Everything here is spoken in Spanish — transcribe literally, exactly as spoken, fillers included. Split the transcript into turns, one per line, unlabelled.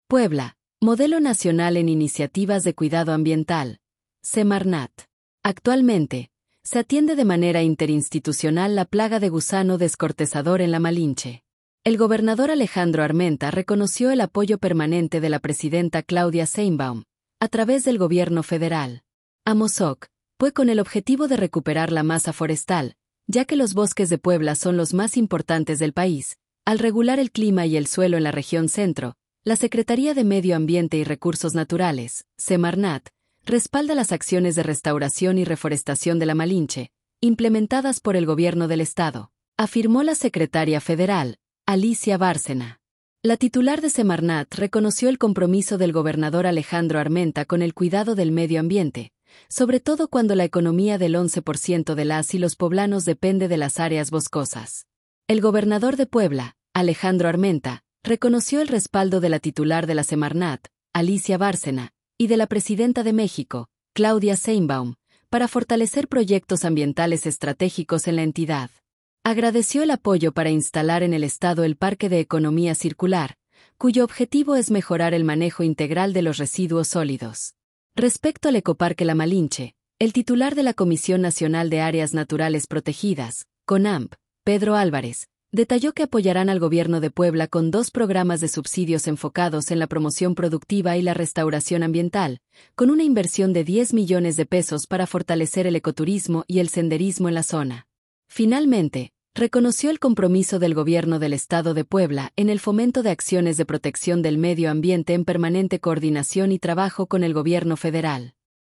Puebla, Modelo Nacional en Iniciativas de Cuidado Ambiental, Semarnat. Actualmente, se atiende de manera interinstitucional la plaga de gusano descortezador en la Malinche. El gobernador Alejandro Armenta reconoció el apoyo permanente de la presidenta Claudia Sheinbaum, a través del gobierno federal. A MOSOC, pues con el objetivo de recuperar la masa forestal, ya que los bosques de Puebla son los más importantes del país, al regular el clima y el suelo en la región centro, la Secretaría de Medio Ambiente y Recursos Naturales, Semarnat, respalda las acciones de restauración y reforestación de la Malinche, implementadas por el gobierno del estado, afirmó la secretaria federal, Alicia Bárcena. La titular de Semarnat reconoció el compromiso del gobernador Alejandro Armenta con el cuidado del medio ambiente, sobre todo cuando la economía del once por ciento de las y los poblanos depende de las áreas boscosas. El gobernador de Puebla, Alejandro Armenta, reconoció el respaldo de la titular de la Semarnat, Alicia Bárcena, y de la presidenta de México, Claudia Sheinbaum, para fortalecer proyectos ambientales estratégicos en la entidad. Agradeció el apoyo para instalar en el estado el Parque de Economía Circular, cuyo objetivo es mejorar el manejo integral de los residuos sólidos. Respecto al Ecoparque La Malinche, el titular de la Comisión Nacional de Áreas Naturales Protegidas, CONAMP, Pedro Álvarez, detalló que apoyarán al gobierno de Puebla con dos programas de subsidios enfocados en la promoción productiva y la restauración ambiental, con una inversión de diez millones de pesos para fortalecer el ecoturismo y el senderismo en la zona. Finalmente, reconoció el compromiso del gobierno del estado de Puebla en el fomento de acciones de protección del medio ambiente en permanente coordinación y trabajo con el gobierno federal.